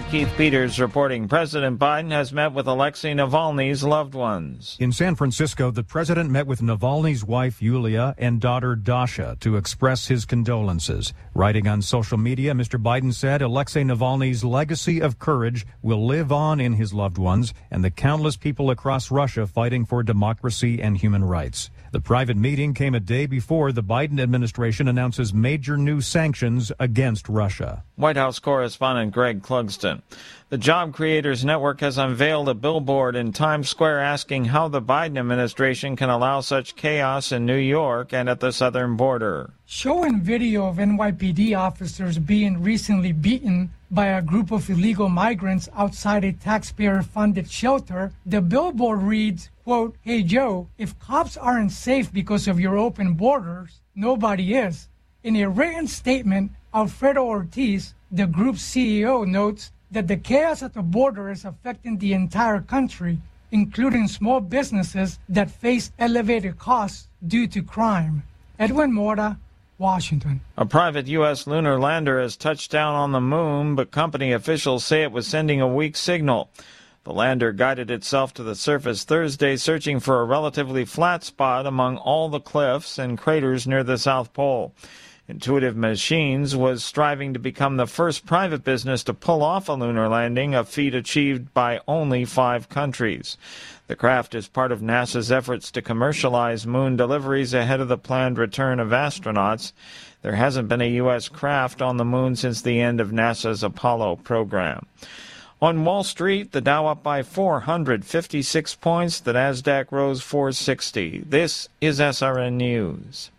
Keith Peters reporting. President Biden has met with Alexei Navalny's loved ones. In San Francisco, the president met with Navalny's wife, Yulia, and daughter, Dasha, to express his condolences. Writing on social media, Mr. Biden said Alexei Navalny's legacy of courage will live on in his loved ones and the countless people across Russia fighting for democracy and human rights. The private meeting came a day before the Biden administration announces major new sanctions against Russia. White House correspondent Greg Clugston. The Job Creators Network has unveiled a billboard in Times Square asking how the Biden administration can allow such chaos in New York and at the southern border. Showing video of NYPD officers being recently beaten by a group of illegal migrants outside a taxpayer-funded shelter, the billboard reads, quote, "Hey Joe, if cops aren't safe because of your open borders, nobody is." In a written statement, Alfredo Ortiz, the group's CEO, notes that the chaos at the border is affecting the entire country, including small businesses that face elevated costs due to crime. Edwin Mora, Washington. A private U.S. lunar lander has touched down on the moon, but company officials say it was sending a weak signal. The lander guided itself to the surface Thursday, searching for a relatively flat spot among all the cliffs and craters near the South Pole. Intuitive Machines was striving to become the first private business to pull off a lunar landing, a feat achieved by only 5 countries. The craft is part of NASA's efforts to commercialize moon deliveries ahead of the planned return of astronauts. There hasn't been a U.S. craft on the moon since the end of NASA's Apollo program. On Wall Street, the Dow up by 456 points, the Nasdaq rose 460. This is SRN News.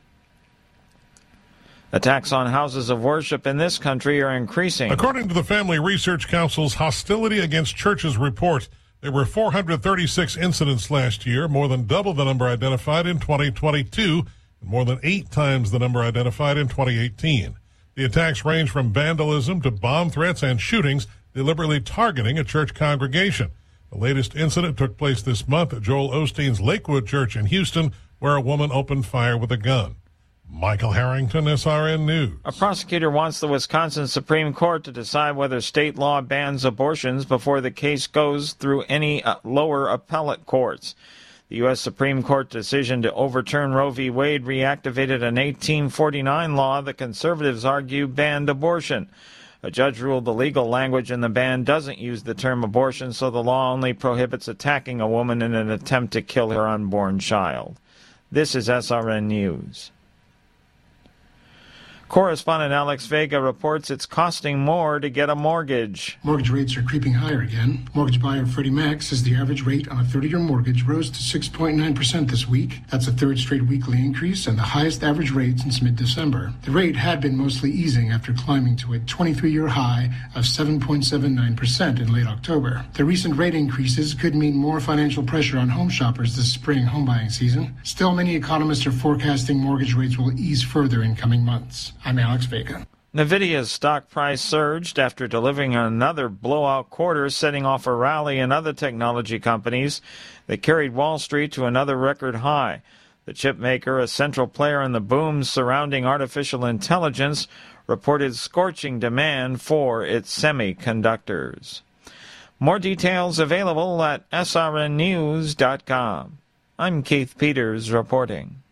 Attacks on houses of worship in this country are increasing. According to the Family Research Council's Hostility Against Churches report, there were 436 incidents last year, more than double the number identified in 2022, and more than 8 times the number identified in 2018. The attacks range from vandalism to bomb threats and shootings, deliberately targeting a church congregation. The latest incident took place this month at Joel Osteen's Lakewood Church in Houston, where a woman opened fire with a gun. Michael Harrington, SRN News. A prosecutor wants the Wisconsin Supreme Court to decide whether state law bans abortions before the case goes through any lower appellate courts. The U.S. Supreme Court decision to overturn Roe v. Wade reactivated an 1849 law that conservatives argue banned abortion. A judge ruled the legal language in the ban doesn't use the term abortion, so the law only prohibits attacking a woman in an attempt to kill her unborn child. This is SRN News. Correspondent Alex Vega reports it's costing more to get a mortgage. Mortgage rates are creeping higher again. Mortgage buyer Freddie Mac says the average rate on a 30-year mortgage rose to 6.9% this week. That's a third straight weekly increase and the highest average rate since mid-December. The rate had been mostly easing after climbing to a 23-year high of 7.79% in late October. The recent rate increases could mean more financial pressure on home shoppers this spring home buying season. Still, many economists are forecasting mortgage rates will ease further in coming months. I'm Alex Vega. NVIDIA's stock price surged after delivering another blowout quarter, setting off a rally in other technology companies that carried Wall Street to another record high. The chip maker, a central player in the boom surrounding artificial intelligence, reported scorching demand for its semiconductors. More details available at srnnews.com. I'm Keith Peters reporting.